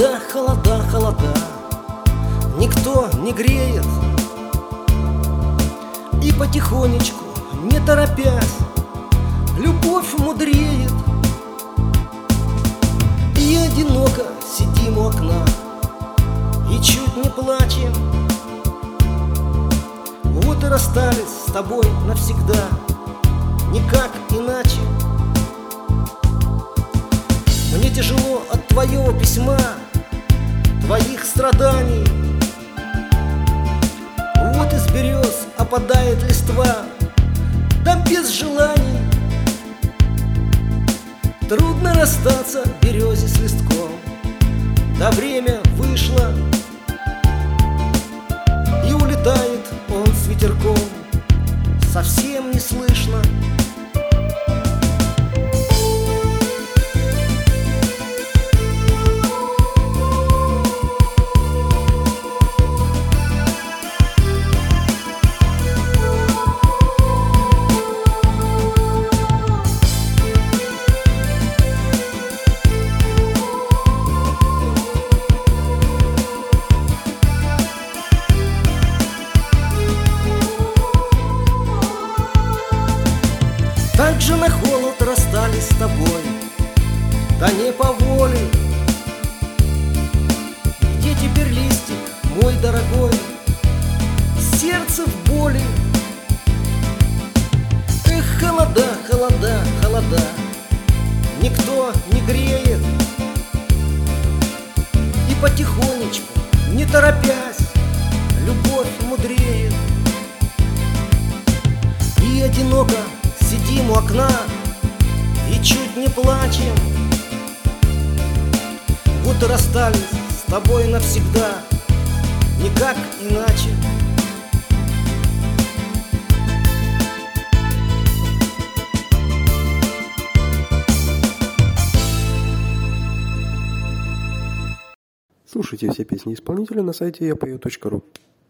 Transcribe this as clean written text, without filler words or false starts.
Холода, холода, холода, никто не греет. И потихонечку, не торопясь, любовь мудреет. И одиноко сидим у окна и чуть не плачем. Вот и расстались с тобой навсегда, никак иначе. Мне тяжело от твоего письма, твоих страданий. Вот из берез опадает листва, да без желаний. Трудно расстаться березе с листком, да время вышло, и улетает он с ветерком, совсем не слышно. Так же на холод расстались с тобой, да не по воле. Где теперь листик, мой дорогой? Сердце в боли. Эх, холода, холода, холода, никто не греет. И потихонечку, не торопясь, любовь мудреет. И одиноко сидим у окна и чуть не плачем. Вот и расстались с тобой навсегда, никак иначе. Слушайте все песни исполнителя на сайте yapою.ru.